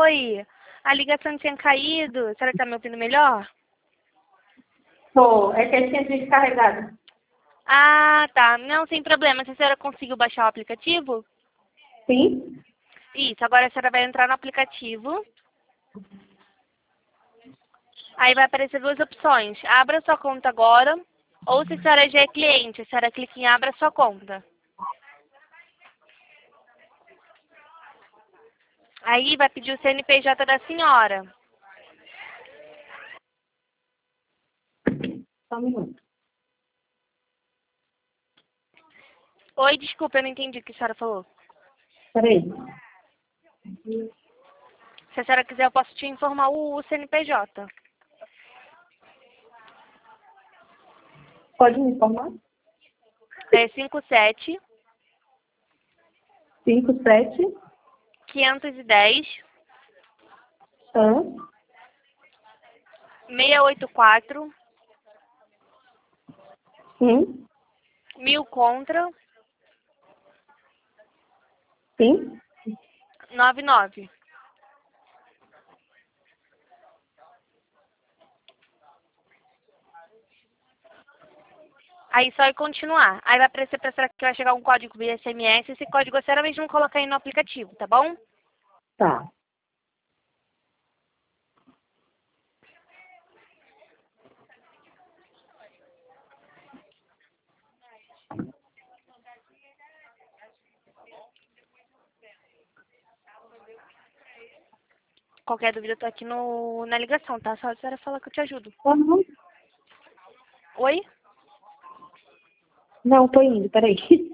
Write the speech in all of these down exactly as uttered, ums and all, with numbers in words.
Oi, a ligação tinha caído. Será que tá me ouvindo melhor? Tô, é que ele tinha descarregado. Ah, tá. Não, sem problema. Se a senhora conseguiu baixar o aplicativo? Sim? Isso, agora a senhora vai entrar no aplicativo. Aí vai aparecer duas opções. Abra sua conta agora. Ou se a senhora já é cliente, a senhora clica em abra sua conta. Aí vai pedir o C N P J da senhora. Só um minuto. Oi, desculpa, eu não entendi o que a senhora falou. Peraí. Se a senhora quiser, eu posso te informar o C N P J. Pode me informar? É cinco sete, cinco sete. quinhentos e dez, Hã? seiscentos e oitenta e quatro, Sim? mil contra, Sim? noventa e nove. Aí só ir continuar. Aí vai aparecer pra senhora que vai chegar um código via S M S. Esse código a senhora mesmo coloca aí no aplicativo, tá bom? Tá. Qualquer dúvida, eu tô aqui no, na ligação, tá? Só a senhora fala que eu te ajudo. Uhum. Oi? Não, tô indo, peraí.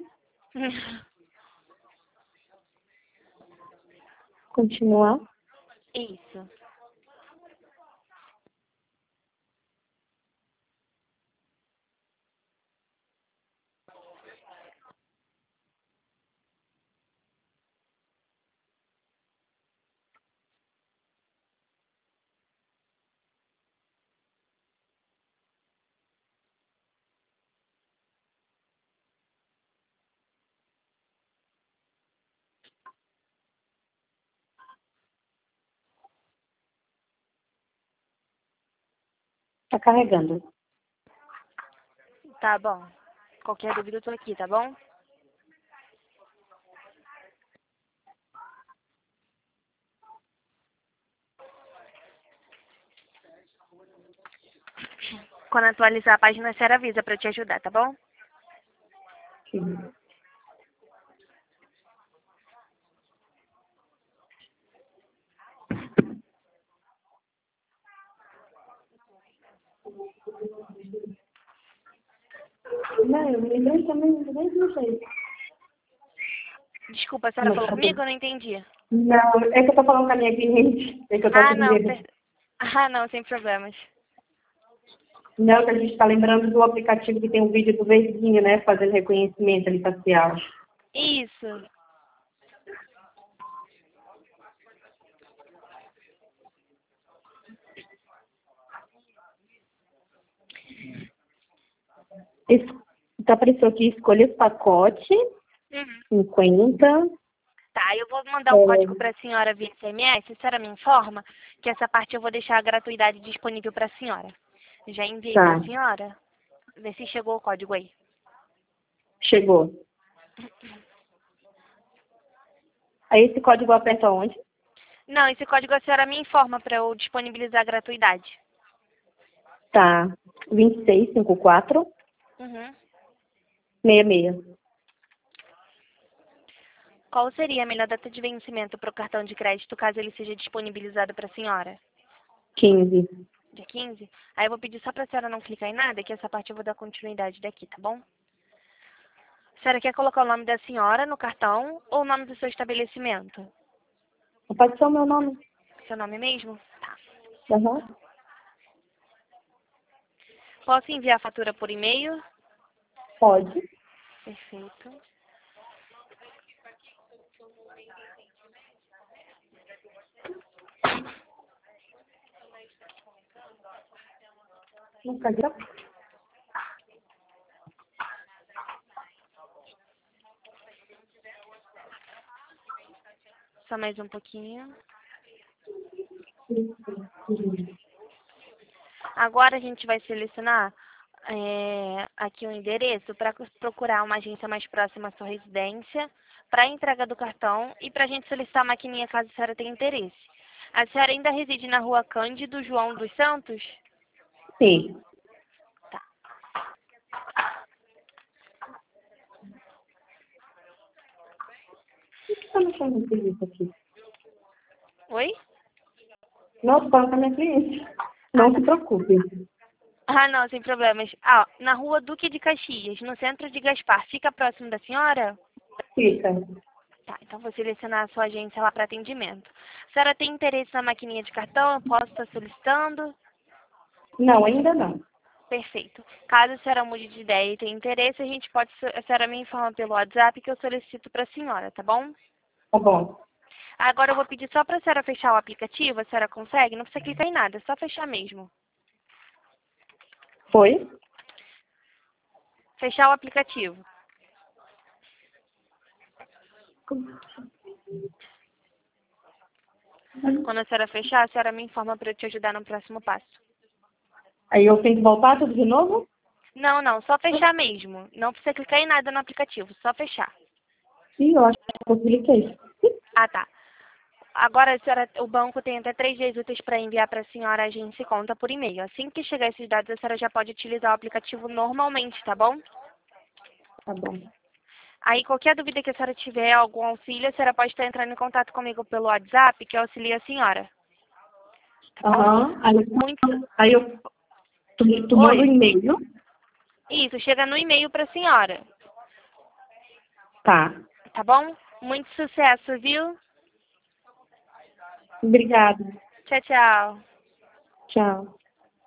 Continuar. Isso. Tá carregando. Tá bom. Qualquer dúvida, eu tô aqui, tá bom? Quando atualizar a página, a senhora avisa pra eu te ajudar, tá bom? Sim. Não, eu me lembrei também do mesmo jeito. Desculpa, a senhora falou comigo? Eu não entendi. Não, é que eu tô falando com a minha cliente. É que eu tô Ah, aqui não. primeiro. Per... Ah, não, sem problemas. Não, que a gente tá lembrando do aplicativo que tem um vídeo do Verdinho, né? Fazendo reconhecimento ali facial. Isso. Es- Tá apareceu aqui, escolha o pacote, Uhum. cinquenta. Tá, eu vou mandar um É, código pra senhora via S M S. A senhora me informa que essa parte eu vou deixar a gratuidade disponível pra senhora. Já enviei pra tá, senhora. Vê se chegou o código aí. chegou. Aí esse código aperta onde? Não, esse código a senhora me informa pra eu disponibilizar a gratuidade. Tá, vinte e seis, cinquenta e quatro, Uhum. sessenta e seis. Qual seria a melhor data de vencimento para o cartão de crédito caso ele seja disponibilizado para a senhora? quinze. Dia quinze? Aí eu vou pedir só para a senhora não clicar em nada, que essa parte eu vou dar continuidade daqui, tá bom? A senhora quer colocar o nome da senhora no cartão ou o nome do seu estabelecimento? Pode ser o meu nome? Seu nome mesmo? Tá. Uhum. Posso enviar a fatura por e-mail? Pode. Perfeito. Não quer dizer? Só mais um pouquinho. Agora a gente vai selecionar é, aqui o endereço para procurar uma agência mais próxima à sua residência, para a entrega do cartão e para a gente solicitar a maquininha caso a senhora tenha interesse. A senhora ainda reside na rua Cândido João dos Santos? Sim. Tá. O que está mexendo no serviço aqui? Oi? Não, estou falando com a minha cliente. Não se preocupe. Ah, não, sem problemas. Ah, na rua Duque de Caxias, no centro de Gaspar. Fica próximo da senhora? Fica. Tá, então vou selecionar a sua agência lá para atendimento. A senhora tem interesse na maquininha de cartão? Eu posso estar solicitando? Não, ainda não. Perfeito. Caso a senhora mude de ideia e tenha interesse, a gente pode, a senhora me informa pelo WhatsApp que eu solicito para a senhora, tá bom? Tá bom. Agora eu vou pedir só para a senhora fechar o aplicativo, a senhora consegue? Não precisa clicar em nada, é só fechar mesmo. Foi? Fechar o aplicativo. Quando a senhora fechar, a senhora me informa para eu te ajudar no próximo passo. Aí eu tenho que voltar tudo de novo? Não, não, só fechar mesmo. Não precisa clicar em nada no aplicativo, só fechar. Sim, eu acho que eu cliquei. Ah, tá. Agora a senhora, o banco tem até três dias úteis para enviar para a senhora a agência e conta por e-mail. Assim que chegar esses dados, a senhora já pode utilizar o aplicativo normalmente, tá bom? Tá bom. Aí qualquer dúvida que a senhora tiver, algum auxílio, a senhora pode estar entrando em contato comigo pelo WhatsApp, que eu auxilio a senhora. Tá bom? Aham. Aí, Muito... aí eu tu, tu manda um Oi? e-mail. Isso, chega no e-mail para a senhora. Tá. Tá bom? Muito sucesso, viu? Obrigada. Tchau, tchau. Tchau.